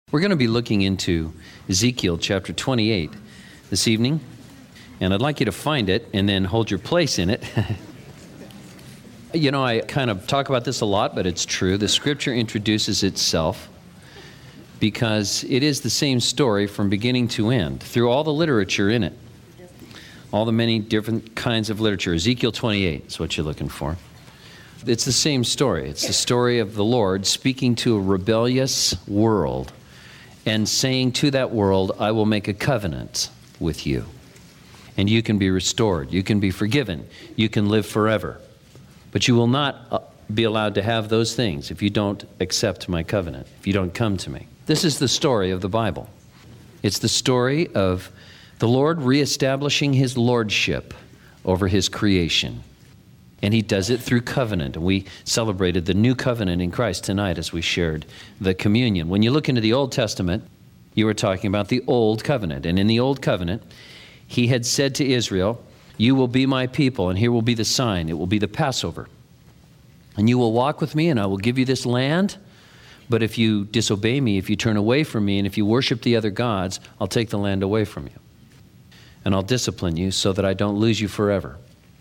We're going to be looking into Ezekiel chapter 28 this evening, and I'd like you to find it and then hold your place in it. You know, I kind of talk about this a lot, but it's true. The scripture introduces itself because it is the same story from beginning to end, through all the literature in it, all the many different kinds of literature. Ezekiel 28 is what you're looking for. It's the same story. It's the story of the Lord speaking to a rebellious world and saying to that world, I will make a covenant with you. And you can be restored. You can be forgiven. You can live forever. But you will not be allowed to have those things if you don't accept my covenant, if you don't come to me. This is the story of the Bible. It's the story of the Lord reestablishing his lordship over his creation. And he does it through covenant. And we celebrated the new covenant in Christ tonight as we shared the communion. When you look into the Old Testament, you were talking about the Old Covenant. And in the Old Covenant, he had said to Israel, you will be my people, and here will be the sign. It will be the Passover. And you will walk with me, and I will give you this land. But if you disobey me, if you turn away from me, and if you worship the other gods, I'll take the land away from you. And I'll discipline you so that I don't lose you forever.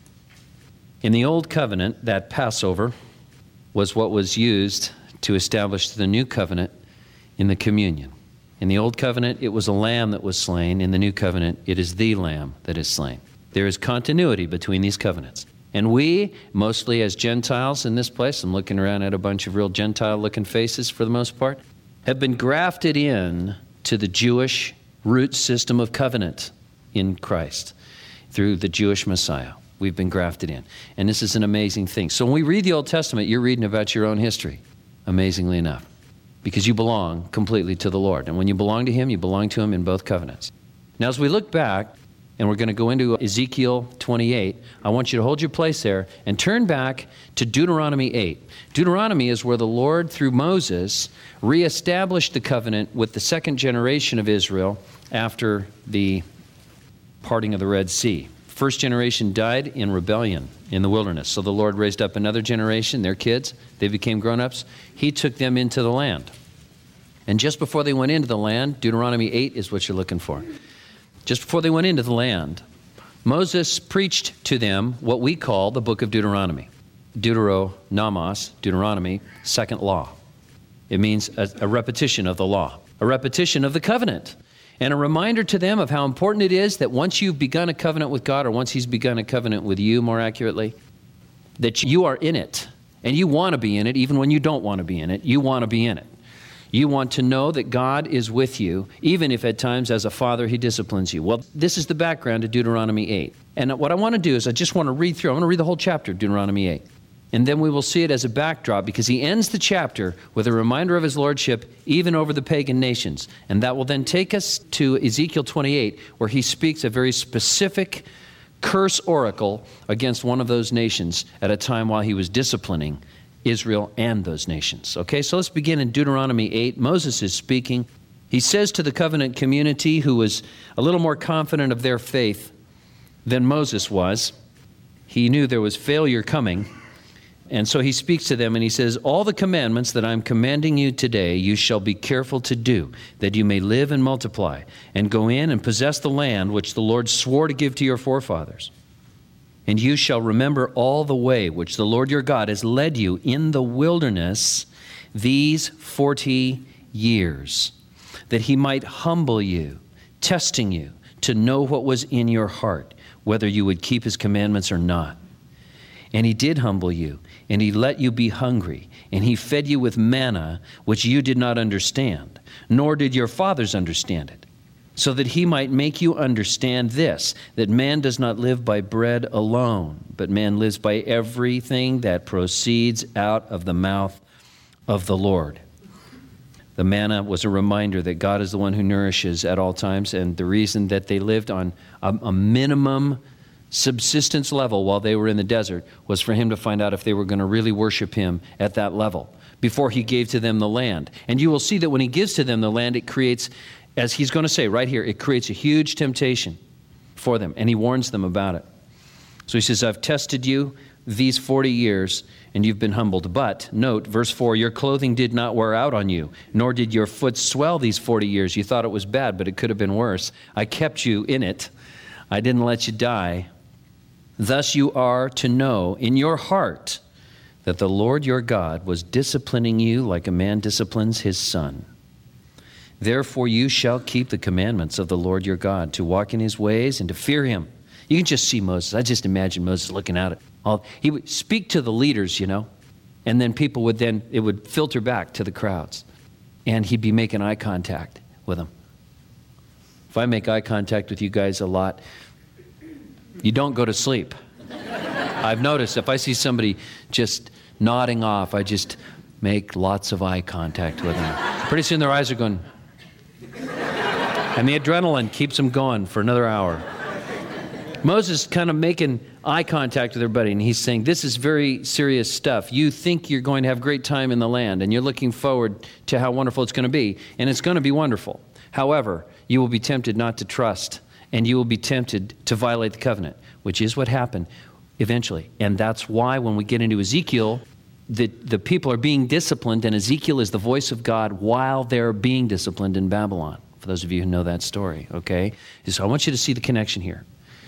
In the Old Covenant, that Passover was what was used to establish the new covenant in the communion. In the Old Covenant, it was a lamb that was slain. In the New Covenant, it is the lamb that is slain. There is continuity between these covenants. And we, mostly as Gentiles in this place, I'm looking around at a bunch of real Gentile-looking faces for the most part, have been grafted in to the Jewish root system of covenant in Christ through the Jewish Messiah. We've been grafted in. And this is an amazing thing. So when we read the Old Testament, you're reading about your own history, amazingly enough, because you belong completely to the Lord. And when you belong to him, you belong to him in both covenants. Now, as we look back, and we're going to go into Ezekiel 28, I want you to hold your place there and turn back to Deuteronomy 8. Deuteronomy is where the Lord, through Moses, reestablished the covenant with the second generation of Israel after the parting of the Red Sea. First generation died in rebellion in the wilderness. So the Lord raised up another generation, their kids. They became grown-ups. He took them into the land. And just before they went into the land, Deuteronomy 8 is what you're looking for. Just before they went into the land, Moses preached to them what we call the book of Deuteronomy. Deuteronomos, Deuteronomy, second law. It means a repetition of the law, a repetition of the covenant. And a reminder to them of how important it is that once you've begun a covenant with God, or once he's begun a covenant with you, more accurately, that you are in it. And you want to be in it, even when you don't want to be in it. You want to be in it. You want to know that God is with you, even if at times as a father he disciplines you. Well, this is the background to Deuteronomy 8. And what I want to do is I just want to read through. I want to read the whole chapter of Deuteronomy 8. And then we will see it as a backdrop because he ends the chapter with a reminder of his lordship even over the pagan nations. And that will then take us to Ezekiel 28, where he speaks a very specific curse oracle against one of those nations at a time while he was disciplining Israel and those nations. Okay, so let's begin in Deuteronomy 8. Moses is speaking. He says to the covenant community, who was a little more confident of their faith than Moses was, he knew there was failure coming. And so he speaks to them and he says, all the commandments that I'm commanding you today, you shall be careful to do, that you may live and multiply, and go in and possess the land which the Lord swore to give to your forefathers. And you shall remember all the way which the Lord your God has led you in the wilderness these 40 years, that he might humble you, testing you to know what was in your heart, whether you would keep his commandments or not. And he did humble you, and he let you be hungry, and he fed you with manna, which you did not understand, nor did your fathers understand it, so that he might make you understand this, that man does not live by bread alone, but man lives by everything that proceeds out of the mouth of the Lord. The manna was a reminder that God is the one who nourishes at all times, and the reason that they lived on a minimum subsistence level while they were in the desert was for him to find out if they were going to really worship him at that level before he gave to them the land. And you will see that when he gives to them the land, it creates, as he's going to say right here, it creates a huge temptation for them, and he warns them about it. So he says, I've tested you these 40 years, and you've been humbled. But, note, verse 4, your clothing did not wear out on you, nor did your foot swell these 40 years. You thought it was bad, but it could have been worse. I kept you in it. I didn't let you die. Thus you are to know in your heart that the Lord your God was disciplining you like a man disciplines his son. Therefore you shall keep the commandments of the Lord your God, to walk in his ways and to fear him. You can just see Moses. I just imagine Moses looking at it. He would speak to the leaders, and then it would filter back to the crowds. And he'd be making eye contact with them. If I make eye contact with you guys a lot, you don't go to sleep. I've noticed if I see somebody just nodding off, I just make lots of eye contact with them. Pretty soon their eyes are going, and the adrenaline keeps them going for another hour. Moses kind of making eye contact with everybody, and he's saying, this is very serious stuff. You think you're going to have great time in the land, and you're looking forward to how wonderful it's going to be, and it's going to be wonderful. However, you will be tempted not to trust, and you will be tempted to violate the covenant, which is what happened eventually. And that's why when we get into Ezekiel, the people are being disciplined, and Ezekiel is the voice of God while they're being disciplined in Babylon, for those of you who know that story, okay? So I want you to see the connection here.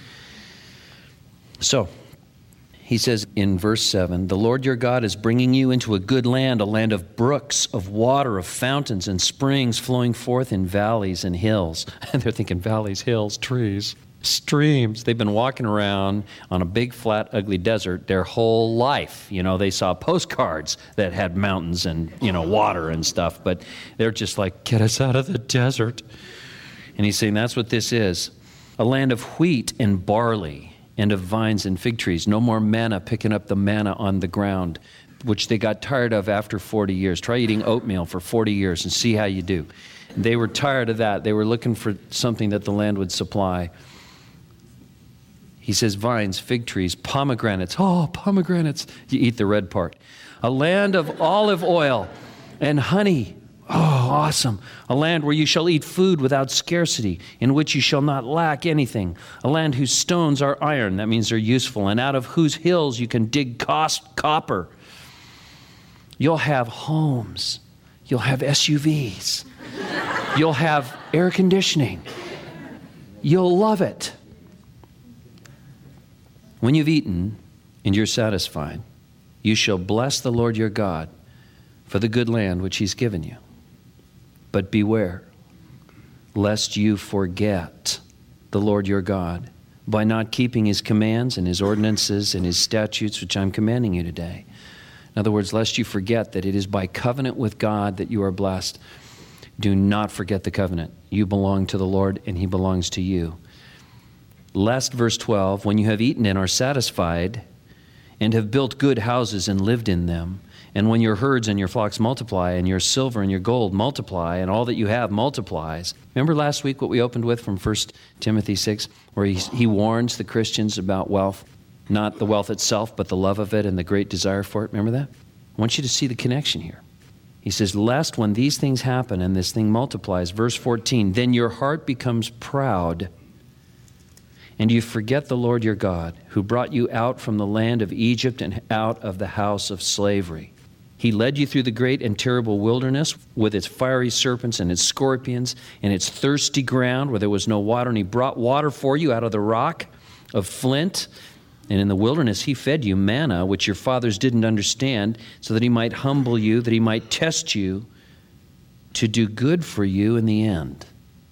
So, he says in verse 7, the Lord your God is bringing you into a good land, a land of brooks, of water, of fountains and springs flowing forth in valleys and hills. And they're thinking valleys, hills, trees, streams. They've been walking around on a big, flat, ugly desert their whole life. They saw postcards that had mountains and, water and stuff, but they're just like, get us out of the desert. And he's saying that's what this is. A land of wheat and barley, and of vines and fig trees. No more manna, picking up the manna on the ground, which they got tired of after 40 years. Try eating oatmeal for 40 years and see how you do. They were tired of that. They were looking for something that the land would supply. He says vines, fig trees, pomegranates. Oh, pomegranates. You eat the red part. A land of olive oil and honey. Oh, awesome. A land where you shall eat food without scarcity, in which you shall not lack anything. A land whose stones are iron, that means they're useful, and out of whose hills you can dig copper. You'll have homes. You'll have SUVs. You'll have air conditioning. You'll love it. When you've eaten and you're satisfied, you shall bless the Lord your God for the good land which he's given you. But beware, lest you forget the Lord your God by not keeping his commands and his ordinances and his statutes, which I'm commanding you today. In other words, lest you forget that it is by covenant with God that you are blessed. Do not forget the covenant. You belong to the Lord, and he belongs to you. Lest, verse 12, when you have eaten and are satisfied, and have built good houses and lived in them, and when your herds and your flocks multiply, and your silver and your gold multiply, and all that you have multiplies. Remember last week what we opened with from 1 Timothy 6, where he warns the Christians about wealth, not the wealth itself, but the love of it and the great desire for it. Remember that? I want you to see the connection here. He says, lest when these things happen and this thing multiplies, verse 14, then your heart becomes proud, and you forget the Lord your God, who brought you out from the land of Egypt and out of the house of slavery. He led you through the great and terrible wilderness with its fiery serpents and its scorpions and its thirsty ground where there was no water. And he brought water for you out of the rock of flint. And in the wilderness he fed you manna, which your fathers didn't understand, so that he might humble you, that he might test you to do good for you in the end.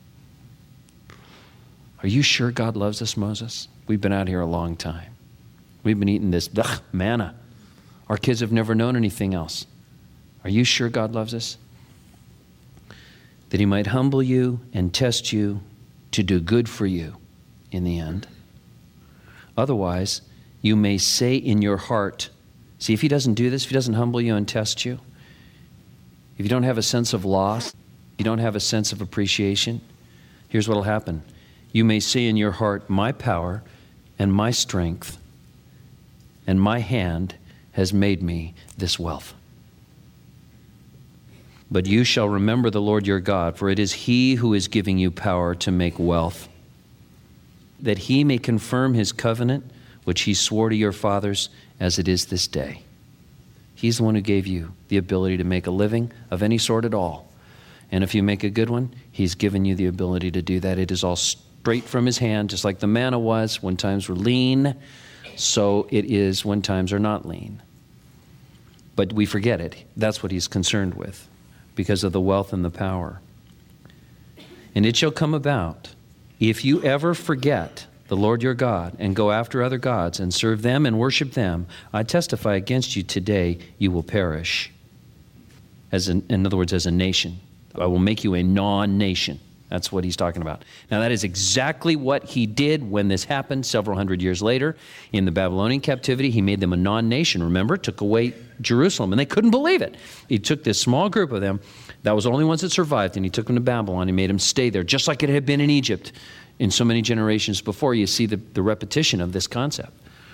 Are you sure God loves us, Moses? We've been out here a long time. We've been eating this manna. Our kids have never known anything else. Are you sure God loves us? That he might humble you and test you to do good for you in the end. Otherwise, you may say in your heart, see, if he doesn't do this, if he doesn't humble you and test you, if you don't have a sense of loss, you don't have a sense of appreciation, here's what will happen. You may say in your heart, my power and my strength and my hand has made me this wealth. But you shall remember the Lord your God, for it is he who is giving you power to make wealth, that he may confirm his covenant, which he swore to your fathers, as it is this day. He's the one who gave you the ability to make a living of any sort at all. And if you make a good one, he's given you the ability to do that. It is all straight from his hand, just like the manna was when times were lean, so it is when times are not lean. But we forget it. That's what he's concerned with because of the wealth and the power. And it shall come about, if you ever forget the Lord your God and go after other gods and serve them and worship them, I testify against you today, you will perish. In other words, as a nation. I will make you a non-nation. That's what he's talking about. Now, that is exactly what he did when this happened several hundred years later. In the Babylonian captivity, he made them a non-nation. Remember, took away Jerusalem, and they couldn't believe it. He took this small group of them, that was the only ones that survived, and he took them to Babylon. He made them stay there, just like it had been in Egypt in so many generations before. You see the repetition of this concept.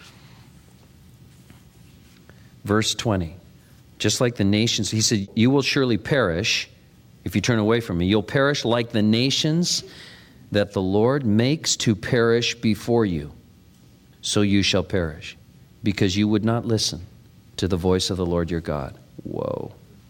Verse 20, just like the nations, he said, you will surely perish if you turn away from me. You'll perish like the nations that the Lord makes to perish before you. So you shall perish, because you would not listen to the voice of the Lord your God. Whoa.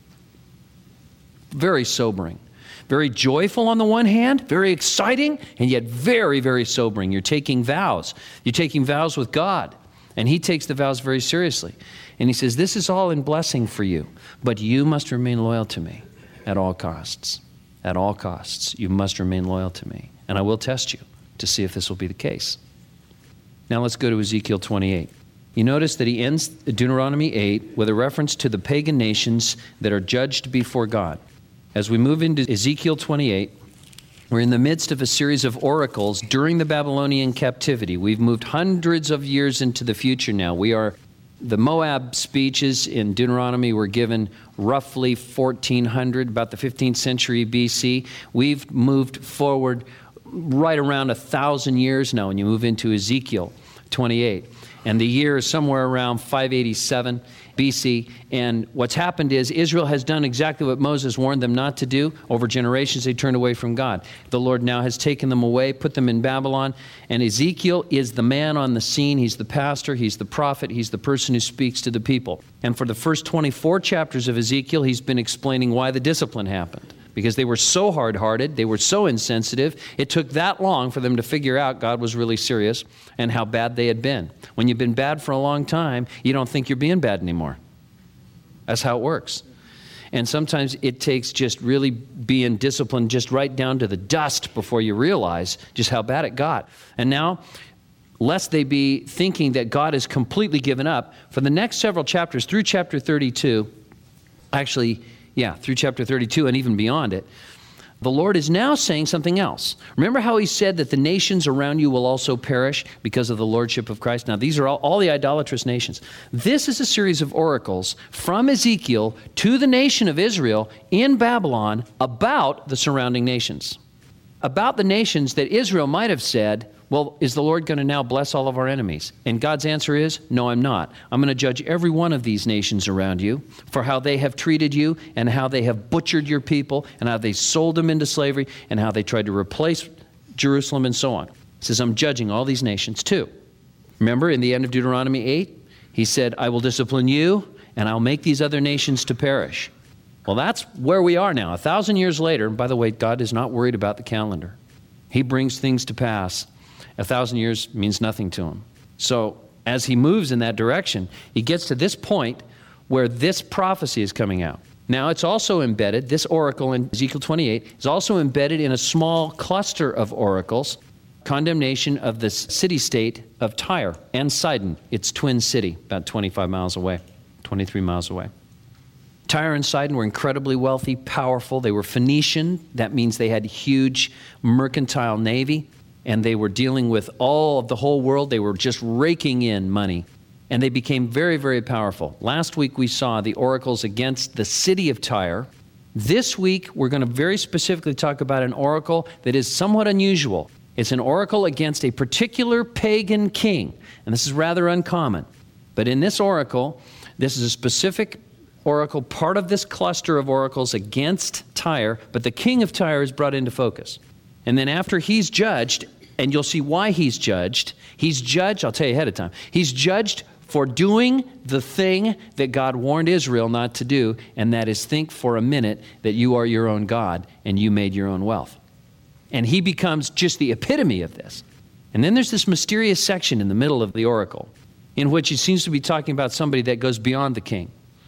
Very sobering. Very joyful on the one hand, very exciting, and yet very, very sobering. You're taking vows. You're taking vows with God, and he takes the vows very seriously. And he says, this is all in blessing for you, but you must remain loyal to me. At all costs. At all costs, you must remain loyal to me. And I will test you to see if this will be the case. Now let's go to Ezekiel 28. You notice that he ends Deuteronomy 8 with a reference to the pagan nations that are judged before God. As we move into Ezekiel 28, we're in the midst of a series of oracles during the Babylonian captivity. We've moved hundreds of years into the future now. The Moab speeches in Deuteronomy were given roughly 1400, about the 15th century BC. We've moved forward right around 1,000 years now when you move into Ezekiel 28. And the year is somewhere around 587 BC. And what's happened is Israel has done exactly what Moses warned them not to do. Over generations, they turned away from God. The Lord now has taken them away, put them in Babylon. And Ezekiel is the man on the scene. He's the pastor. He's the prophet. He's the person who speaks to the people. And for the first 24 chapters of Ezekiel, he's been explaining why the discipline happened. Because they were so hard-hearted, they were so insensitive, it took that long for them to figure out God was really serious and how bad they had been. When you've been bad for a long time, you don't think you're being bad anymore. That's how it works. And sometimes it takes just really being disciplined just right down to the dust before you realize just how bad it got. And now, lest they be thinking that God has completely given up, for the next several chapters, through chapter 32, through chapter 32 and even beyond it, the Lord is now saying something else. Remember how he said that the nations around you will also perish because of the lordship of Christ? Now, these are all the idolatrous nations. This is a series of oracles from Ezekiel to the nation of Israel in Babylon about the surrounding nations. About the nations that Israel might have said, well, is the Lord going to now bless all of our enemies? And God's answer is, no, I'm not. I'm going to judge every one of these nations around you for how they have treated you and how they have butchered your people and how they sold them into slavery and how they tried to replace Jerusalem and so on. He says, I'm judging all these nations too. Remember, in the end of Deuteronomy 8, he said, I will discipline you and I'll make these other nations to perish. Well, that's where we are now. 1,000 years later, and by the way, God is not worried about the calendar. He brings things to pass. 1,000 years means nothing to him. So as he moves in that direction, he gets to this point where this prophecy is coming out. Now it's also embedded, this oracle in Ezekiel 28 is also embedded in a small cluster of oracles, condemnation of the city-state of Tyre and Sidon, its twin city, about 25 miles away, 23 miles away. Tyre and Sidon were incredibly wealthy, powerful. They were Phoenician. That means they had huge mercantile navy. And they were dealing with all of the whole world. They were just raking in money. And they became very, very powerful. Last week we saw the oracles against the city of Tyre. This week we're going to very specifically talk about an oracle that is somewhat unusual. It's an oracle against a particular pagan king. And this is rather uncommon. But in this oracle, this is a specific oracle, part of this cluster of oracles against Tyre. But the king of Tyre is brought into focus. And then after he's judged, and you'll see why he's judged, I'll tell you ahead of time, he's judged for doing the thing that God warned Israel not to do, and that is think for a minute that you are your own God and you made your own wealth. And he becomes just the epitome of this. And then there's this mysterious section in the middle of the oracle in which he seems to be talking about somebody that goes beyond the king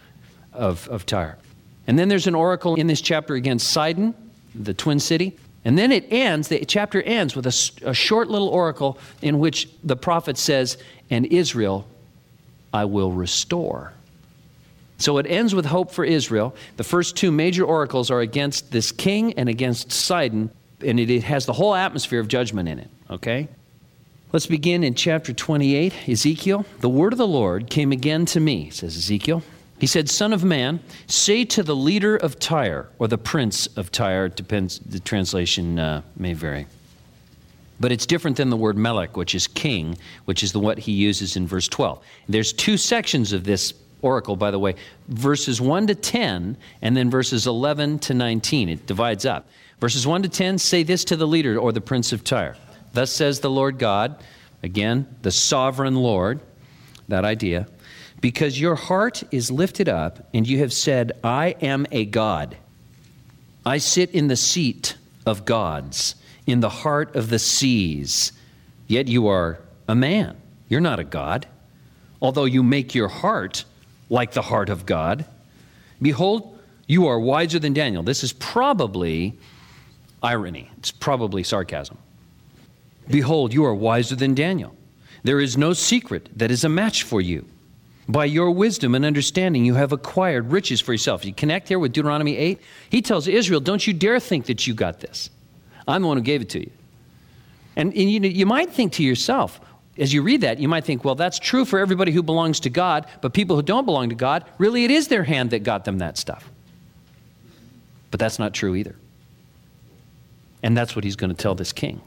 of Tyre. And then there's an oracle in this chapter against Sidon, the twin city. And then the chapter ends with a short little oracle in which the prophet says, and Israel I will restore. So it ends with hope for Israel. The first two major oracles are against this king and against Sidon, and it has the whole atmosphere of judgment in it, okay? Let's begin in chapter 28, Ezekiel. The word of the Lord came again to me, says Ezekiel. He said, Son of man, say to the leader of Tyre, or the prince of Tyre, depends, the translation may vary. But it's different than the word melech, which is king, which is what he uses in verse 12. There's two sections of this oracle, by the way, verses 1 to 10, and then verses 11 to 19. It divides up. Verses 1 to 10, say this to the leader, or the prince of Tyre. Thus says the Lord God, again, the sovereign Lord, that idea, because your heart is lifted up, and you have said, I am a God. I sit in the seat of gods, in the heart of the seas. Yet you are a man. You're not a God. Although you make your heart like the heart of God. Behold, you are wiser than Daniel. This is probably irony. It's probably sarcasm. Behold, you are wiser than Daniel. There is no secret that is a match for you. By your wisdom and understanding, you have acquired riches for yourself. You connect here with Deuteronomy 8. He tells Israel, don't you dare think that you got this. I'm the one who gave it to you. And you might think to yourself, as you read that, you might think, well, that's true for everybody who belongs to God, but people who don't belong to God, really it is their hand that got them that stuff. But that's not true either. And that's what he's going to tell this king.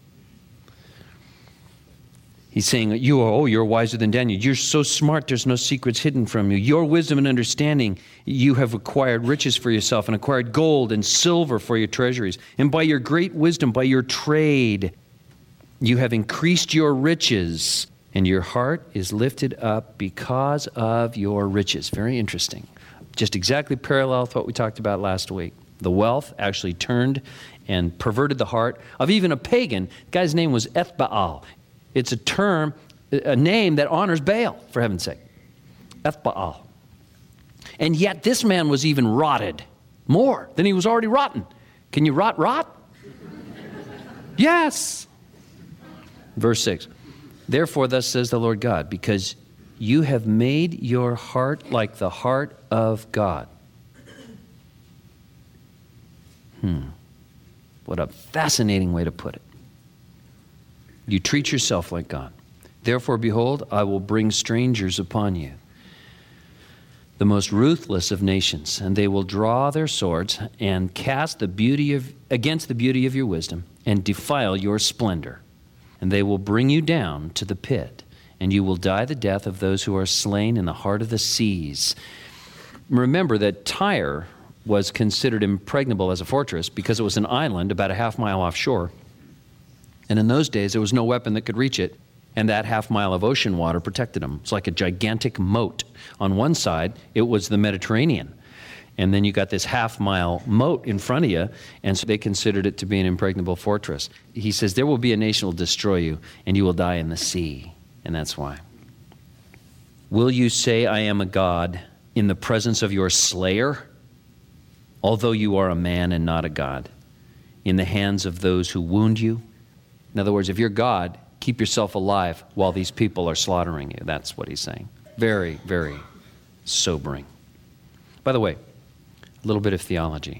He's saying, you're wiser than Daniel. You're so smart, there's no secrets hidden from you. Your wisdom and understanding, you have acquired riches for yourself and acquired gold and silver for your treasuries. And by your great wisdom, by your trade, you have increased your riches, and your heart is lifted up because of your riches. Very interesting. Just exactly parallel with what we talked about last week. The wealth actually turned and perverted the heart of even a pagan. The guy's name was Ethbaal. It's a term, a name that honors Baal, for heaven's sake. Ethbaal. And yet this man was even rotted more than he was already rotten. Can you rot? Yes. Verse 6. Therefore, thus says the Lord God, because you have made your heart like the heart of God. What a fascinating way to put it. You treat yourself like God. Therefore, behold, I will bring strangers upon you, the most ruthless of nations, and they will draw their swords and cast against the beauty of your wisdom and defile your splendor. And they will bring you down to the pit, and you will die the death of those who are slain in the heart of the seas. Remember that Tyre was considered impregnable as a fortress because it was an island about a half mile offshore. And in those days, there was no weapon that could reach it, and that half mile of ocean water protected them. It's like a gigantic moat. On one side, it was the Mediterranean, and then you got this half mile moat in front of you, and so they considered it to be an impregnable fortress. He says, there will be a nation that will destroy you, and you will die in the sea, and that's why. Will you say, I am a God, in the presence of your slayer, although you are a man and not a God, in the hands of those who wound you? In other words, if you're God, keep yourself alive while these people are slaughtering you. That's what he's saying. Very, very sobering. By the way, a little bit of theology.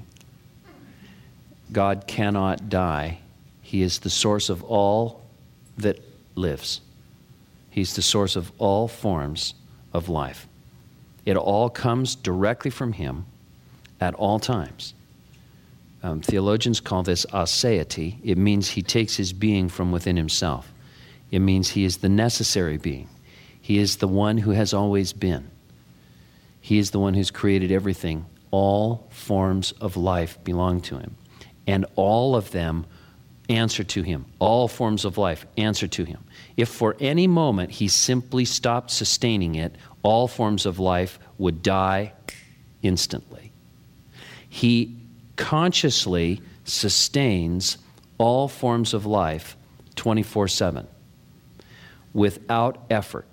God cannot die. He is the source of all that lives. He's the source of all forms of life. It all comes directly from him at all times. Theologians call this aseity. It means he takes his being from within himself. It means he is the necessary being. He is the one who has always been. He is the one who's created everything. All forms of life belong to him. And all of them answer to him. All forms of life answer to him. If for any moment he simply stopped sustaining it, all forms of life would die instantly. He consciously sustains all forms of life 24/7 without effort.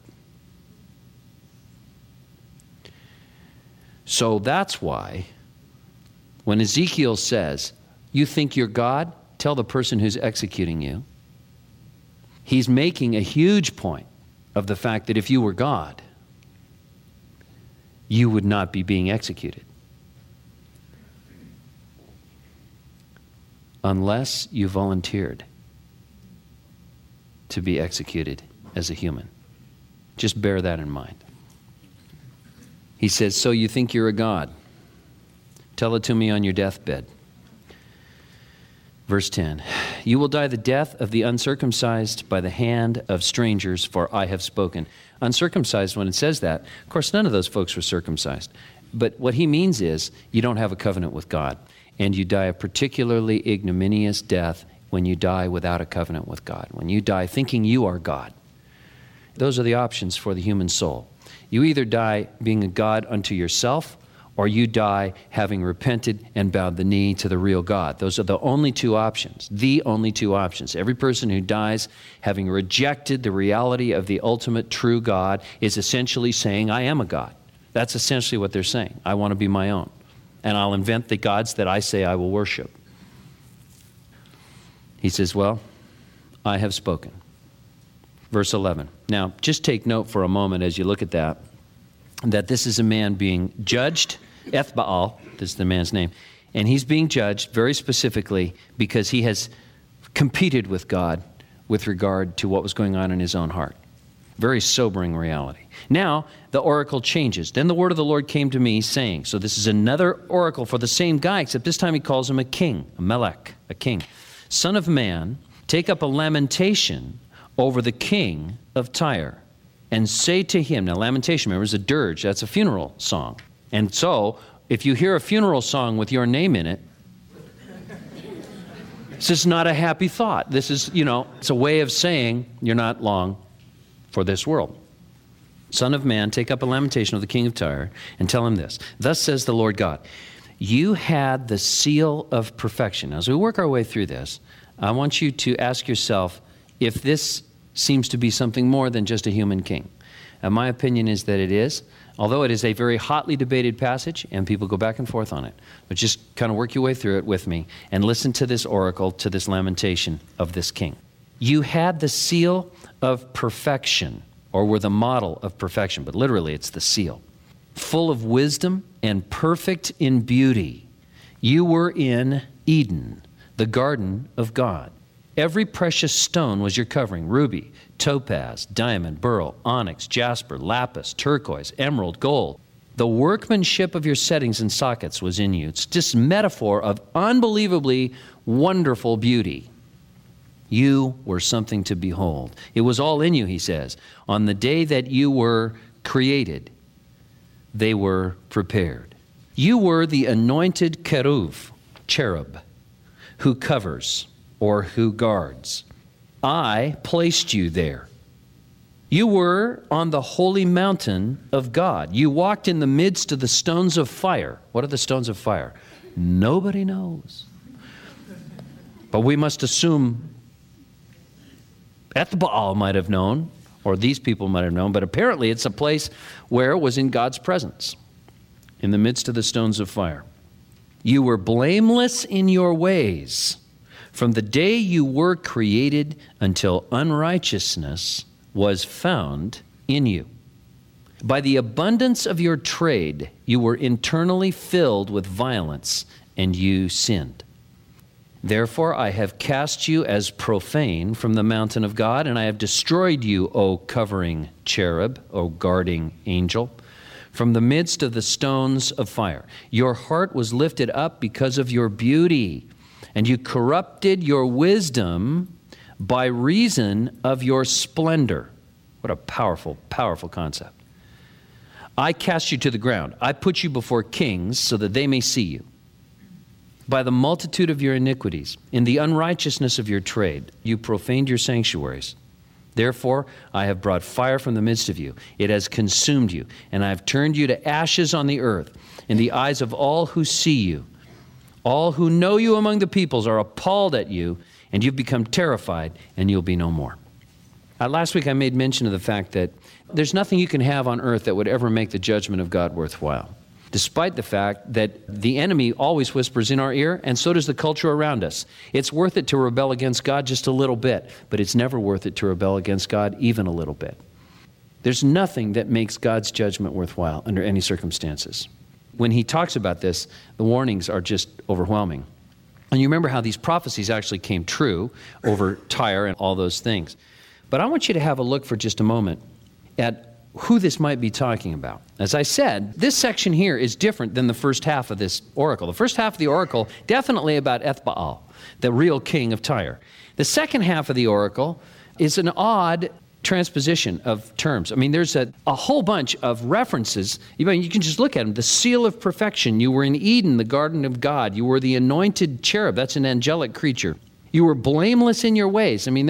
So that's why when Ezekiel says, "You think you're God? Tell the person who's executing you." He's making a huge point of the fact that if you were God, you would not be being executed unless you volunteered to be executed as a human. Just bear that in mind. He says, "So you think you're a God? Tell it to me on your deathbed." Verse 10, "You will die the death of the uncircumcised by the hand of strangers, for I have spoken." Uncircumcised, when it says that, of course, none of those folks were circumcised. But what he means is you don't have a covenant with God, and you die a particularly ignominious death when you die without a covenant with God, when you die thinking you are God. Those are the options for the human soul. You either die being a God unto yourself, or you die having repented and bowed the knee to the real God. Those are the only two options, the only two options. Every person who dies having rejected the reality of the ultimate true God is essentially saying, "I am a God." That's essentially what they're saying. I want to be my own, and I'll invent the gods that I say I will worship. He says, "Well, I have spoken." Verse 11. Now, just take note for a moment as you look at that this is a man being judged, Ethbaal, this is the man's name, and he's being judged very specifically because he has competed with God with regard to what was going on in his own heart. Very sobering reality. Now, the oracle changes. "Then the word of the Lord came to me, saying," so this is another oracle for the same guy, except this time he calls him a king, a melech, a king. "Son of man, take up a lamentation over the king of Tyre, and say to him," now lamentation, remember, is a dirge, that's a funeral song. And so, if you hear a funeral song with your name in it, this is not a happy thought. This is, it's a way of saying you're not long for this world. "Son of man, take up a lamentation of the king of Tyre, and tell him this. Thus says the Lord God, you had the seal of perfection." Now, as we work our way through this, I want you to ask yourself if this seems to be something more than just a human king. And my opinion is that it is, although it is a very hotly debated passage, and people go back and forth on it. But just kind of work your way through it with me and listen to this oracle, to this lamentation of this king. "You had the seal of perfection," or were the model of perfection, but literally it's the seal. "Full of wisdom and perfect in beauty. You were in Eden, the garden of God. Every precious stone was your covering: ruby, topaz, diamond, beryl, onyx, jasper, lapis, turquoise, emerald, gold. The workmanship of your settings and sockets was in you." It's just metaphor of unbelievably wonderful beauty. "You were something to behold. It was all in you," he says. "On the day that you were created, they were prepared. You were the anointed cherub, who covers, or who guards. I placed you there. You were on the holy mountain of God. You walked in the midst of the stones of fire." What are the stones of fire? Nobody knows. But we must assume Ethbaal might have known, or these people might have known, but apparently it's a place where it was in God's presence, in the midst of the stones of fire. "You were blameless in your ways. From the day you were created until unrighteousness was found in you. By the abundance of your trade, you were internally filled with violence, and you sinned. Therefore, I have cast you as profane from the mountain of God, and I have destroyed you, O covering cherub, O guarding angel, from the midst of the stones of fire. Your heart was lifted up because of your beauty, and you corrupted your wisdom by reason of your splendor." What a powerful, powerful concept. "I cast you to the ground. I put you before kings so that they may see you. By the multitude of your iniquities, in the unrighteousness of your trade, you profaned your sanctuaries. Therefore, I have brought fire from the midst of you. It has consumed you, and I have turned you to ashes on the earth, in the eyes of all who see you. All who know you among the peoples are appalled at you, and you've become terrified, and you'll be no more. Last week I made mention of the fact that there's nothing you can have on earth that would ever make the judgment of God worthwhile, despite the fact that the enemy always whispers in our ear, and so does the culture around us. It's worth it to rebel against God just a little bit, but it's never worth it to rebel against God even a little bit. There's nothing that makes God's judgment worthwhile under any circumstances. When he talks about this, the warnings are just overwhelming. And you remember how these prophecies actually came true over Tyre and all those things. But I want you to have a look for just a moment at who this might be talking about. As I said, this section here is different than the first half of this oracle. The first half of the oracle, definitely about Ethbaal, the real king of Tyre. The second half of the oracle is an odd transposition of terms. I mean, there's a whole bunch of references. You can just look at them. The seal of perfection. You were in Eden, the garden of God. You were the anointed cherub. That's an angelic creature. You were blameless in your ways. I mean,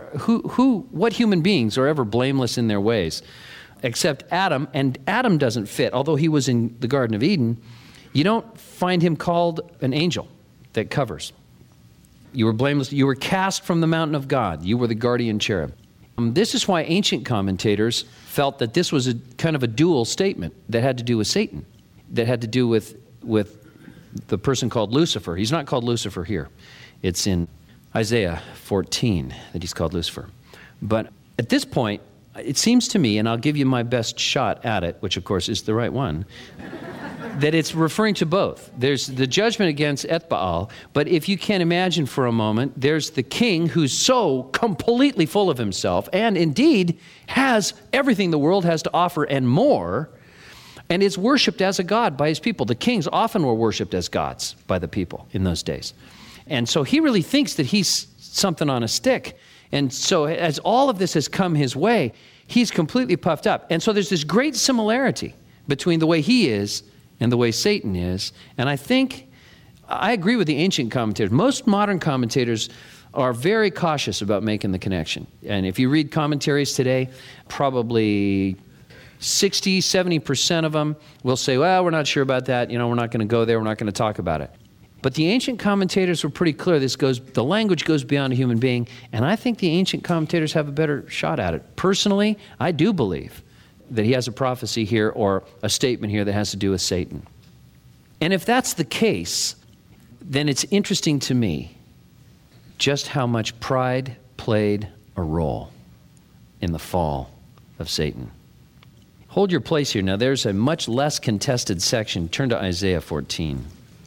what human beings are ever blameless in their ways? Except Adam, and Adam doesn't fit. Although he was in the Garden of Eden, you don't find him called an angel that covers. You were blameless. You were cast from the mountain of God. You were the guardian cherub. This is why ancient commentators felt that this was a kind of a dual statement that had to do with Satan, that had to do with the person called Lucifer. He's not called Lucifer here. It's in Isaiah 14 that he's called Lucifer. But at this point, it seems to me, and I'll give you my best shot at it, which of course is the right one, that it's referring to both. There's the judgment against Ethbaal, but if you can imagine for a moment, there's the king who's so completely full of himself and indeed has everything the world has to offer and more, and is worshipped as a god by his people. The kings often were worshipped as gods by the people in those days. And so he really thinks that he's something on a stick. And so as all of this has come his way, he's completely puffed up. And so there's this great similarity between the way he is and the way Satan is. And I agree with the ancient commentators. Most modern commentators are very cautious about making the connection. And if you read commentaries today, probably 60, 70% of them will say, well, we're not sure about that. We're not going to go there. We're not going to talk about it. But the ancient commentators were pretty clear. The language goes beyond a human being, and I think the ancient commentators have a better shot at it. Personally, I do believe that he has a prophecy here or a statement here that has to do with Satan. And if that's the case, then it's interesting to me just how much pride played a role in the fall of Satan. Hold your place here. Now, there's a much less contested section. Turn to Isaiah 14.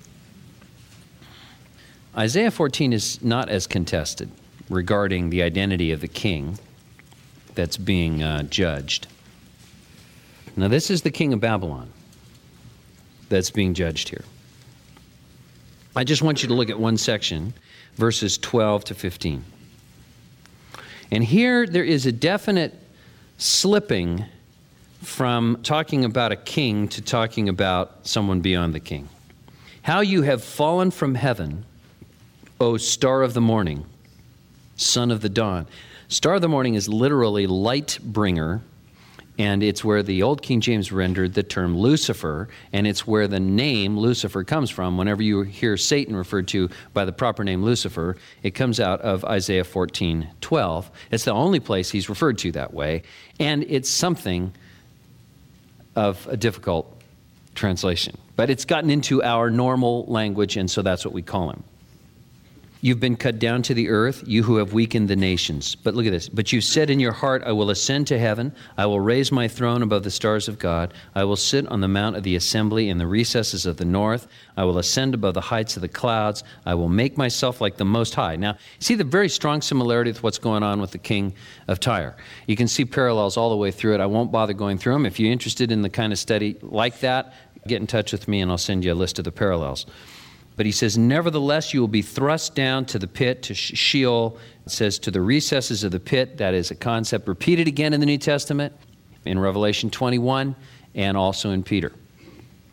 Isaiah 14 is not as contested regarding the identity of the king that's being judged. Now, this is the king of Babylon that's being judged here. I just want you to look at one section, verses 12 to 15. And here there is a definite slipping from talking about a king to talking about someone beyond the king. How you have fallen from heaven, O star of the morning, son of the dawn. Star of the morning is literally light bringer, and it's where the old King James rendered the term Lucifer, and it's where the name Lucifer comes from. Whenever you hear Satan referred to by the proper name Lucifer, it comes out of Isaiah 14:12. It's the only place he's referred to that way, and it's something of a difficult translation. But it's gotten into our normal language, and so that's what we call him. You've been cut down to the earth, you who have weakened the nations. But look at this. But you said in your heart, I will ascend to heaven. I will raise my throne above the stars of God. I will sit on the mount of the assembly in the recesses of the north. I will ascend above the heights of the clouds. I will make myself like the Most High. Now, see the very strong similarity with what's going on with the king of Tyre. You can see parallels all the way through it. I won't bother going through them. If you're interested in the kind of study like that, get in touch with me and I'll send you a list of the parallels. But he says, nevertheless, you will be thrust down to the pit, to Sheol. It says, to the recesses of the pit. That is a concept repeated again in the New Testament, in Revelation 21, and also in Peter.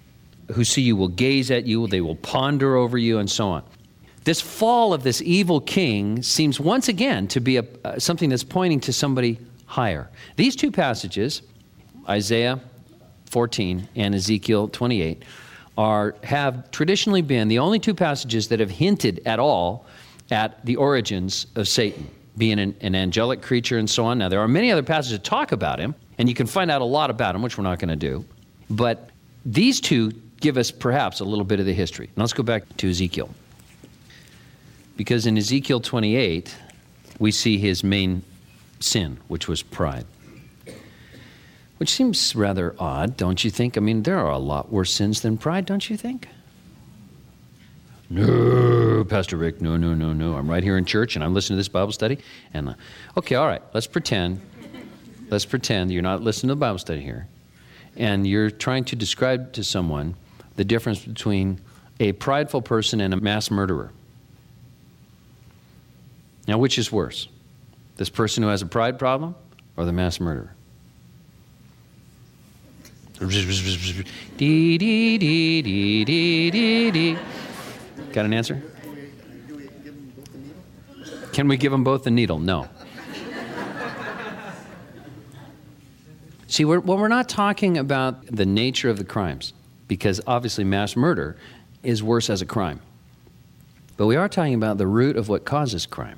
who see you will gaze at you, they will ponder over you, and so on. This fall of this evil king seems once again to be something that's pointing to somebody higher. These two passages, Isaiah 14 and Ezekiel 28, have traditionally been the only two passages that have hinted at all at the origins of Satan, being an angelic creature and so on. Now, there are many other passages that talk about him, and you can find out a lot about him, which we're not going to do. But these two give us perhaps a little bit of the history. Now, let's go back to Ezekiel. Because in Ezekiel 28, we see his main sin, which was pride. Which seems rather odd, don't you think? I mean, there are a lot worse sins than pride, don't you think? No, Pastor Rick, no. I'm right here in church, and I'm listening to this Bible study. And okay, all right, let's pretend you're not listening to the Bible study here. And you're trying to describe to someone the difference between a prideful person and a mass murderer. Now, which is worse? This person who has a pride problem or the mass murderer? Dee, dee, dee, dee, dee, dee, dee. Got an answer? Can we give them both the needle? No. See, we're not talking about the nature of the crimes, because obviously mass murder is worse as a crime. But we are talking about the root of what causes crime.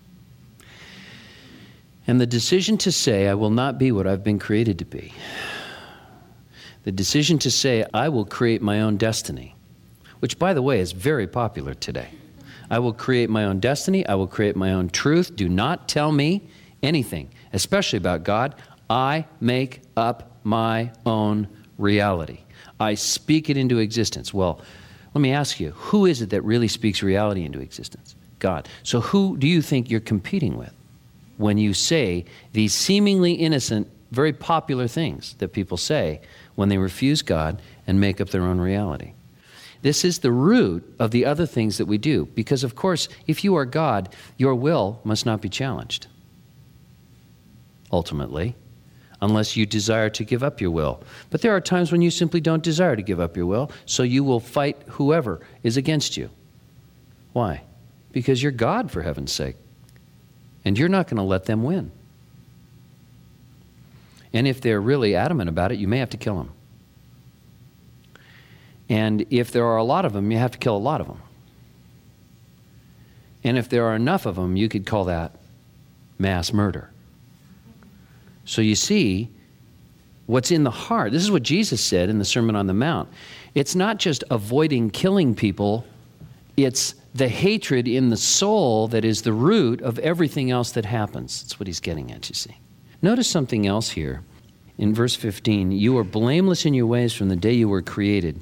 And the decision to say, I will not be what I've been created to be. The decision to say, I will create my own destiny, which, by the way, is very popular today. I will create my own destiny. I will create my own truth. Do not tell me anything, especially about God. I make up my own reality. I speak it into existence. Well, let me ask you, who is it that really speaks reality into existence? God. So who do you think you're competing with when you say these seemingly innocent, very popular things that people say when they refuse God and make up their own reality? This is the root of the other things that we do. Because, of course, if you are God, your will must not be challenged, ultimately, unless you desire to give up your will. But there are times when you simply don't desire to give up your will, so you will fight whoever is against you. Why? Because you're God, for heaven's sake. And you're not going to let them win. And if they're really adamant about it, you may have to kill them. And if there are a lot of them, you have to kill a lot of them. And if there are enough of them, you could call that mass murder. So you see, what's in the heart, this is what Jesus said in the Sermon on the Mount. It's not just avoiding killing people, it's the hatred in the soul that is the root of everything else that happens. That's what he's getting at, you see. Notice something else here. In verse 15, you are blameless in your ways from the day you were created.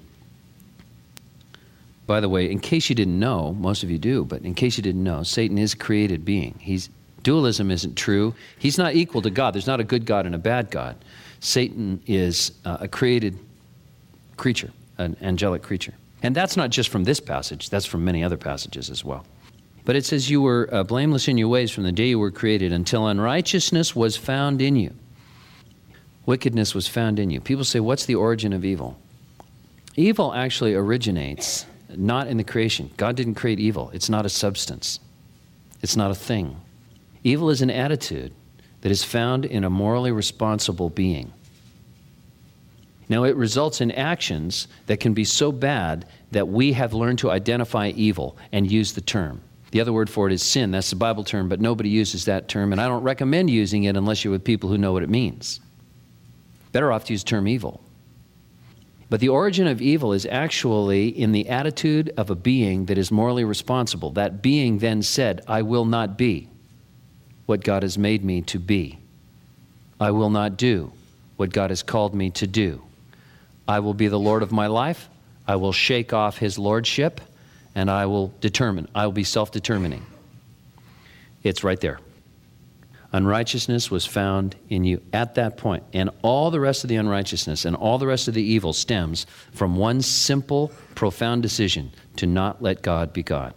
By the way, in case you didn't know, most of you do, but in case you didn't know, Satan is a created being. Dualism isn't true. He's not equal to God. There's not a good God and a bad God. Satan is a created creature, an angelic creature. And that's not just from this passage. That's from many other passages as well. But it says you were blameless in your ways from the day you were created until unrighteousness was found in you. Wickedness was found in you. People say, what's the origin of evil? Evil actually originates not in the creation. God didn't create evil. It's not a substance. It's not a thing. Evil is an attitude that is found in a morally responsible being. Now, it results in actions that can be so bad that we have learned to identify evil and use the term. The other word for it is sin. That's the Bible term, but nobody uses that term, and I don't recommend using it unless you're with people who know what it means. Better off to use the term evil. But the origin of evil is actually in the attitude of a being that is morally responsible. That being then said, I will not be what God has made me to be. I will not do what God has called me to do. I will be the Lord of my life. I will shake off his lordship, and I will determine. I will be self-determining. It's right there. Unrighteousness was found in you at that point. And all the rest of the unrighteousness and all the rest of the evil stems from one simple, profound decision to not let God be God.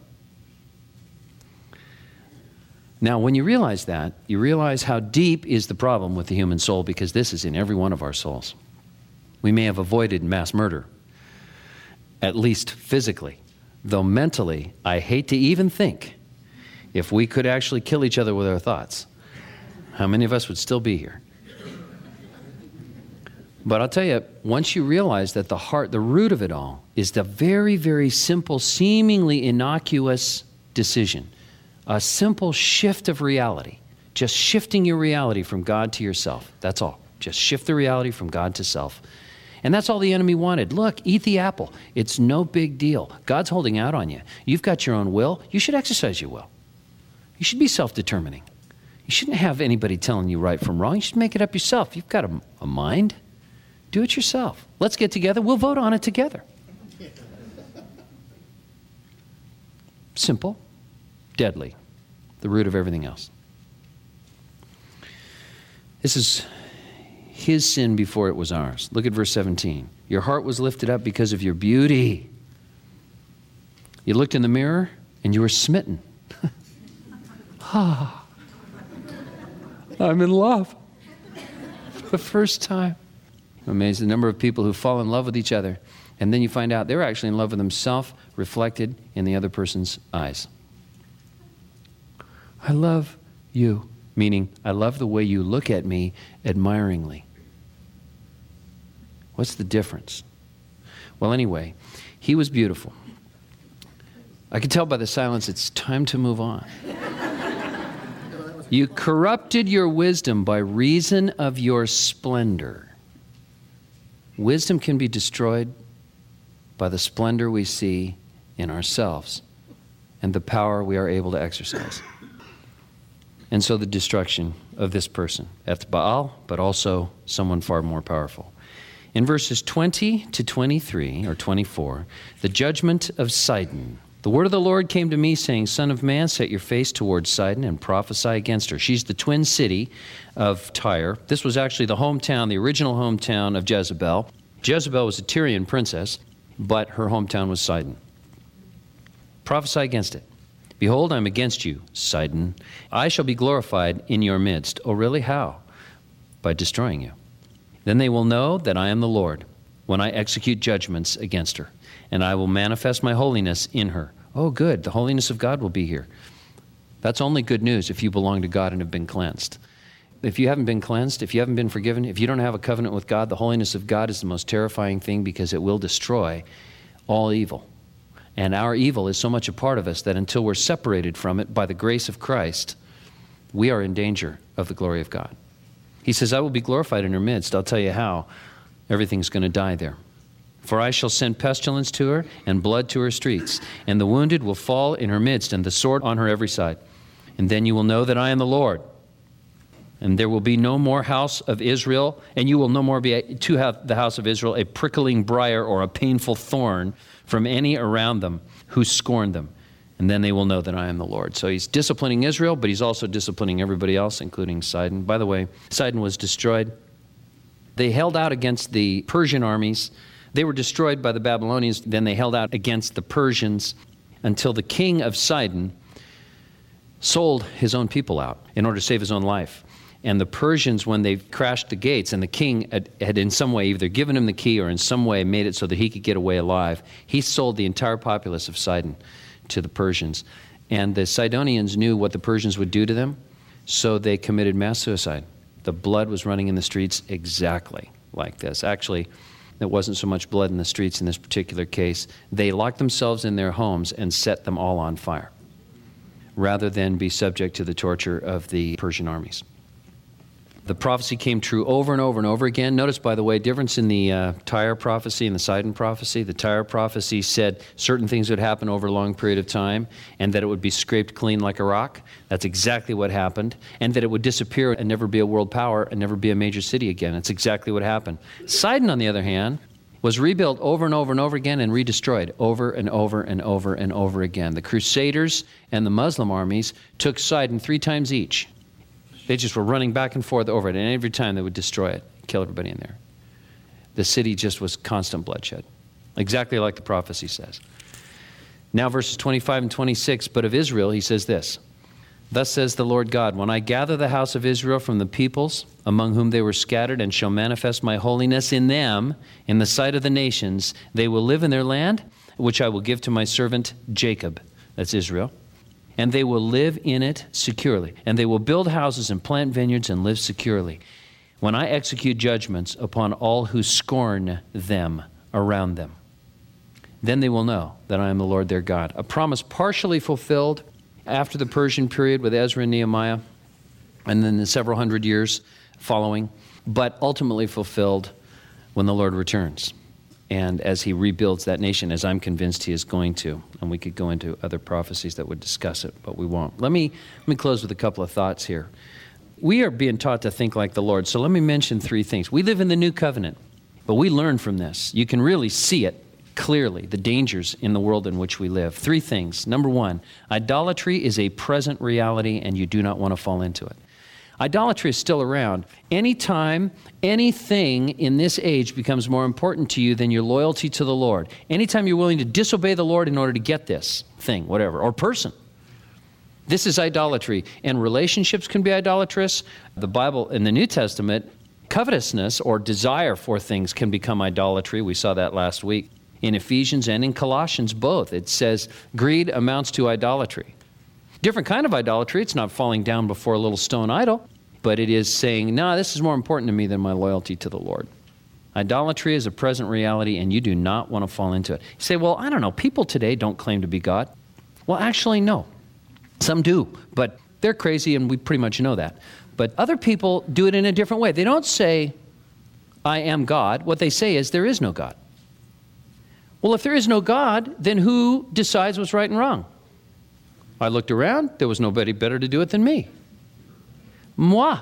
Now, when you realize that, you realize how deep is the problem with the human soul, because this is in every one of our souls. We may have avoided mass murder, at least physically. Though mentally, I hate to even think if we could actually kill each other with our thoughts, how many of us would still be here? But I'll tell you, once you realize that the heart, the root of it all, is the very, very simple, seemingly innocuous decision, a simple shift of reality, just shifting your reality from God to yourself. That's all. Just shift the reality from God to self. And that's all the enemy wanted. Look, eat the apple. It's no big deal. God's holding out on you. You've got your own will. You should exercise your will. You should be self-determining. You shouldn't have anybody telling you right from wrong. You should make it up yourself. You've got a mind. Do it yourself. Let's get together. We'll vote on it together. Simple, deadly, the root of everything else. This is his sin before it was ours. Look at verse 17. Your heart was lifted up because of your beauty. You looked in the mirror and you were smitten. I'm in love for the first time. I'm amazed the number of people who fall in love with each other, and then you find out they're actually in love with themselves reflected in the other person's eyes. I love you, meaning I love the way you look at me admiringly. What's the difference? Well, anyway, he was beautiful. I could tell by the silence it's time to move on. You corrupted your wisdom by reason of your splendor. Wisdom can be destroyed by the splendor we see in ourselves and the power we are able to exercise. And so the destruction of this person, Ethbaal, but also someone far more powerful. In verses 20 to 23, or 24, the judgment of Sidon. The word of the Lord came to me, saying, Son of man, set your face towards Sidon and prophesy against her. She's the twin city of Tyre. This was actually the hometown, the original hometown of Jezebel. Jezebel was a Tyrian princess, but her hometown was Sidon. Prophesy against it. Behold, I'm against you, Sidon. I shall be glorified in your midst. Oh, really? How? By destroying you. Then they will know that I am the Lord when I execute judgments against her, and I will manifest my holiness in her. Oh, good. The holiness of God will be here. That's only good news if you belong to God and have been cleansed. If you haven't been cleansed, if you haven't been forgiven, if you don't have a covenant with God, the holiness of God is the most terrifying thing because it will destroy all evil. And our evil is so much a part of us that until we're separated from it by the grace of Christ, we are in danger of the glory of God. He says, I will be glorified in her midst. I'll tell you how. Everything's going to die there. For I shall send pestilence to her and blood to her streets, and the wounded will fall in her midst, and the sword on her every side. And then you will know that I am the Lord. And there will be no more house of Israel, and you will no more be to have the house of Israel a prickling briar or a painful thorn from any around them who scorn them. And then they will know that I am the Lord. So he's disciplining Israel, but he's also disciplining everybody else, including Sidon. By the way, Sidon was destroyed. They held out against the Persian armies. They were destroyed by the Babylonians. Then they held out against the Persians until the king of Sidon sold his own people out in order to save his own life. And the Persians, when they crashed the gates, and the king had in some way either given him the key or in some way made it so that he could get away alive, he sold the entire populace of Sidon to the Persians. And the Sidonians knew what the Persians would do to them, so they committed mass suicide. The blood was running in the streets exactly like this. Actually, there wasn't so much blood in the streets in this particular case. They locked themselves in their homes and set them all on fire, rather than be subject to the torture of the Persian armies. The prophecy came true over and over and over again. Notice, by the way, difference in the Tyre prophecy and the Sidon prophecy. The Tyre prophecy said certain things would happen over a long period of time and that it would be scraped clean like a rock. That's exactly what happened. And that it would disappear and never be a world power and never be a major city again. That's exactly what happened. Sidon, on the other hand, was rebuilt over and over and over again and redestroyed over and over and over and over again. The Crusaders and the Muslim armies took Sidon 3 times each. They just were running back and forth over it, and every time they would destroy it, kill everybody in there. The city just was constant bloodshed, exactly like the prophecy says. Now verses 25 and 26, but of Israel he says this, Thus says the Lord God, when I gather the house of Israel from the peoples among whom they were scattered and shall manifest my holiness in them, in the sight of the nations, they will live in their land, which I will give to my servant Jacob, that's Israel, and they will live in it securely. And they will build houses and plant vineyards and live securely. When I execute judgments upon all who scorn them around them, then they will know that I am the Lord their God. A promise partially fulfilled after the Persian period with Ezra and Nehemiah, and then the several hundred years following, but ultimately fulfilled when the Lord returns. And as he rebuilds that nation, as I'm convinced he is going to. And we could go into other prophecies that would discuss it, but we won't. Let me close with a couple of thoughts here. We are being taught to think like the Lord. So let me mention three things. We live in the new covenant, but we learn from this. You can really see it clearly, the dangers in the world in which we live. Three things. Number one, idolatry is a present reality and you do not want to fall into it. Idolatry is still around. Anytime anything in this age becomes more important to you than your loyalty to the Lord, anytime you're willing to disobey the Lord in order to get this thing, whatever, or person, this is idolatry. And relationships can be idolatrous. The Bible in the New Testament, covetousness or desire for things can become idolatry. We saw that last week. In Ephesians and in Colossians, both. It says greed amounts to idolatry. Different kind of idolatry. It's not falling down before a little stone idol, but it is saying, no, this is more important to me than my loyalty to the Lord. Idolatry is a present reality, and you do not want to fall into it. You say, well, I don't know. People today don't claim to be God. Well, actually, no. Some do, but they're crazy, and we pretty much know that. But other people do it in a different way. They don't say, I am God. What they say is, there is no God. Well, if there is no God, then who decides what's right and wrong? I looked around. There was nobody better to do it than me. Moi.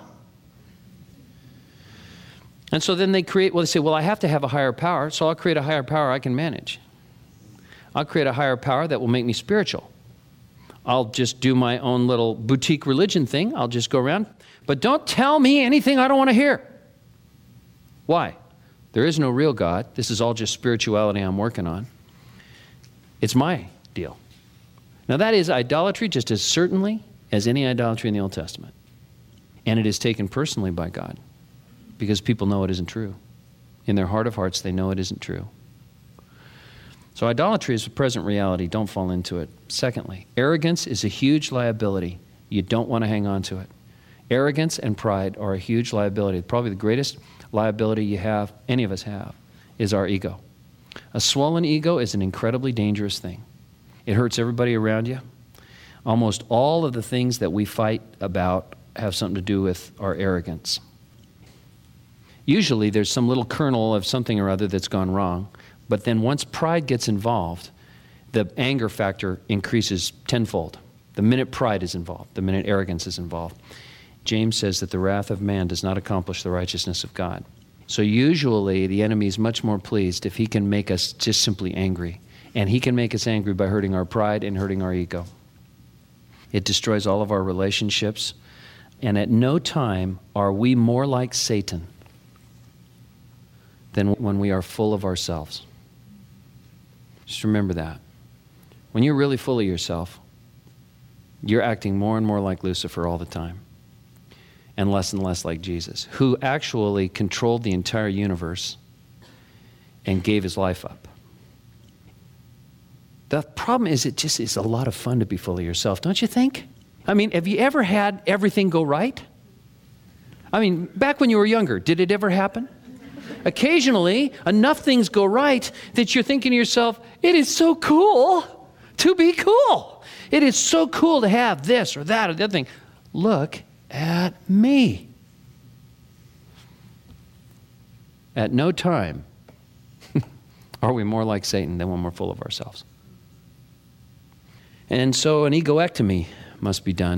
And so then they say, well, I have to have a higher power, so I'll create a higher power I can manage. I'll create a higher power that will make me spiritual. I'll just do my own little boutique religion thing. I'll just go around. But don't tell me anything I don't want to hear. Why? There is no real God. This is all just spirituality I'm working on. It's my deal. Now that is idolatry just as certainly as any idolatry in the Old Testament. And it is taken personally by God because people know it isn't true. In their heart of hearts, they know it isn't true. So idolatry is a present reality. Don't fall into it. Secondly, arrogance is a huge liability. You don't want to hang on to it. Arrogance and pride are a huge liability. Probably the greatest liability you have, any of us have, is our ego. A swollen ego is an incredibly dangerous thing. It hurts everybody around you. Almost all of the things that we fight about have something to do with our arrogance. Usually there's some little kernel of something or other that's gone wrong, but then once pride gets involved, the anger factor increases tenfold. The minute pride is involved, the minute arrogance is involved. James says that the wrath of man does not accomplish the righteousness of God. So usually the enemy is much more pleased if he can make us just simply angry. And he can make us angry by hurting our pride and hurting our ego. It destroys all of our relationships. And at no time are we more like Satan than when we are full of ourselves. Just remember that. When you're really full of yourself, you're acting more and more like Lucifer all the time. And less like Jesus, who actually controlled the entire universe and gave his life up. The problem is it just is a lot of fun to be full of yourself, don't you think? I mean, have you ever had everything go right? I mean, back when you were younger, did it ever happen? Occasionally, enough things go right that you're thinking to yourself, it is so cool to be cool. It is so cool to have this or that or the other thing. Look at me. At no time are we more like Satan than when we're full of ourselves. And so an egoectomy must be done,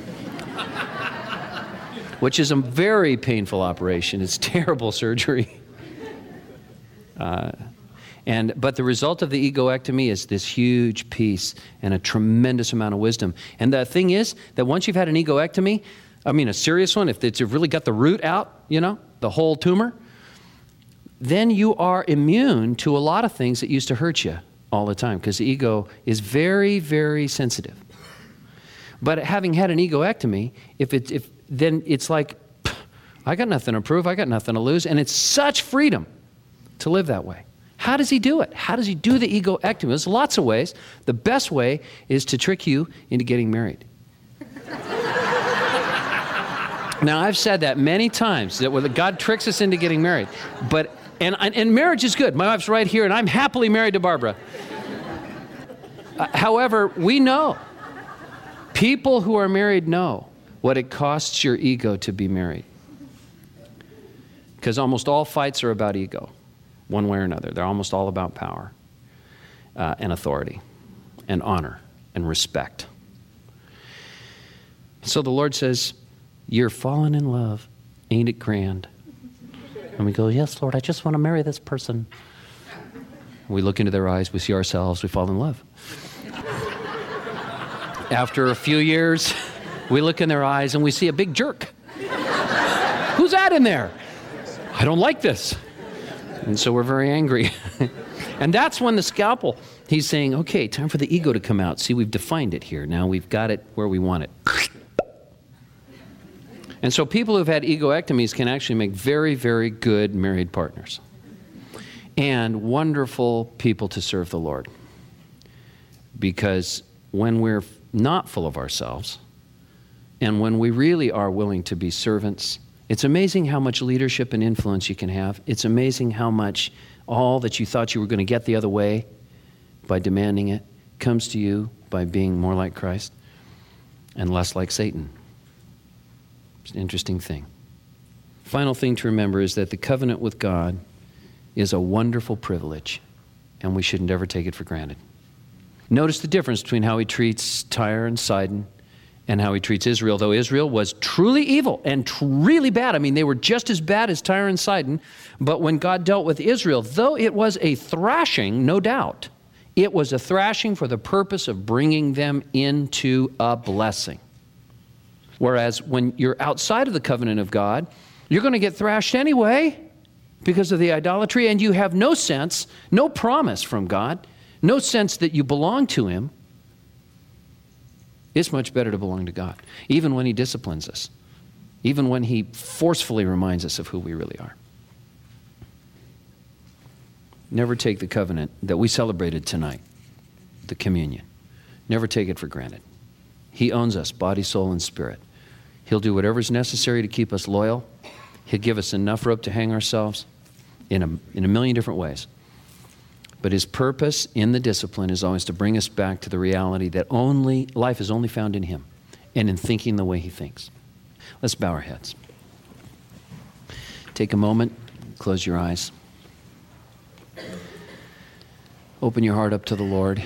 which is a very painful operation. It's terrible surgery. But the result of the egoectomy is this huge peace and a tremendous amount of wisdom. And the thing is that once you've had an egoectomy, I mean a serious one, if it's really got the root out, the whole tumor, then you are immune to a lot of things that used to hurt you all the time because the ego is very, very sensitive. But having had an egoectomy, then it's like, I got nothing to prove, I got nothing to lose, and it's such freedom to live that way. How does he do it? How does he do the egoectomy? There's lots of ways. The best way is to trick you into getting married. Now, I've said that many times, that God tricks us into getting married. And marriage is good. My wife's right here, and I'm happily married to Barbara. However, we know, people who are married know what it costs your ego to be married. Because almost all fights are about ego, one way or another. They're almost all about power and authority and honor and respect. So the Lord says, you're falling in love. Ain't it grand? And we go, yes, Lord, I just want to marry this person. We look into their eyes, we see ourselves, we fall in love. After a few years, we look in their eyes and we see a big jerk. Who's that in there? I don't like this. And so we're very angry. And that's when the scalpel, he's saying, okay, time for the ego to come out. See, we've defined it here. Now we've got it where we want it. And so people who've had egoectomies can actually make very, very good married partners and wonderful people to serve the Lord. Because when we're not full of ourselves and when we really are willing to be servants, it's amazing how much leadership and influence you can have. It's amazing how much all that you thought you were going to get the other way by demanding it comes to you by being more like Christ and less like Satan. It's an interesting thing. Final thing to remember is that the covenant with God is a wonderful privilege, and we should never take it for granted. Notice the difference between how he treats Tyre and Sidon and how he treats Israel, though Israel was truly evil and really bad. I mean, they were just as bad as Tyre and Sidon, but when God dealt with Israel, though it was a thrashing, no doubt, it was a thrashing for the purpose of bringing them into a blessing. Whereas when you're outside of the covenant of God, you're going to get thrashed anyway because of the idolatry, and you have no sense, no promise from God, no sense that you belong to him. It's much better to belong to God, even when he disciplines us, even when he forcefully reminds us of who we really are. Never take the covenant that we celebrated tonight, the communion. Never take it for granted. He owns us, body, soul, and spirit. He'll do whatever's necessary to keep us loyal. He'll give us enough rope to hang ourselves in a million different ways. But his purpose in the discipline is always to bring us back to the reality that life is only found in him and in thinking the way he thinks. Let's bow our heads. Take a moment, close your eyes. Open your heart up to the Lord.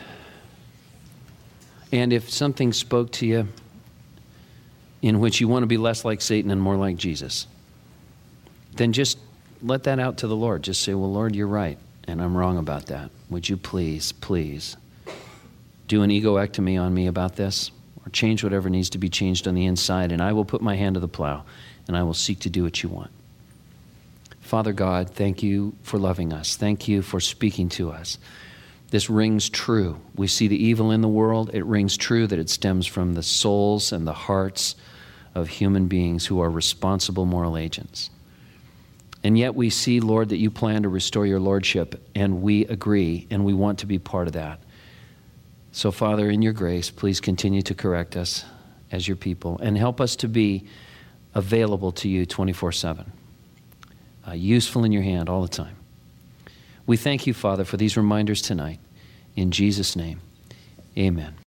And if something spoke to you in which you want to be less like Satan and more like Jesus, then just let that out to the Lord. Just say, well, Lord, you're right, and I'm wrong about that. Would you please do an egoectomy on me about this, or change whatever needs to be changed on the inside, and I will put my hand to the plow, and I will seek to do what you want. Father God, thank you for loving us. Thank you for speaking to us. This rings true. We see the evil in the world. It rings true that it stems from the souls and the hearts of human beings who are responsible moral agents. And yet we see, Lord, that you plan to restore your lordship, and we agree, and we want to be part of that. So, Father, in your grace, please continue to correct us as your people and help us to be available to you 24/7, useful in your hand all the time. We thank you, Father, for these reminders tonight. In Jesus' name, amen.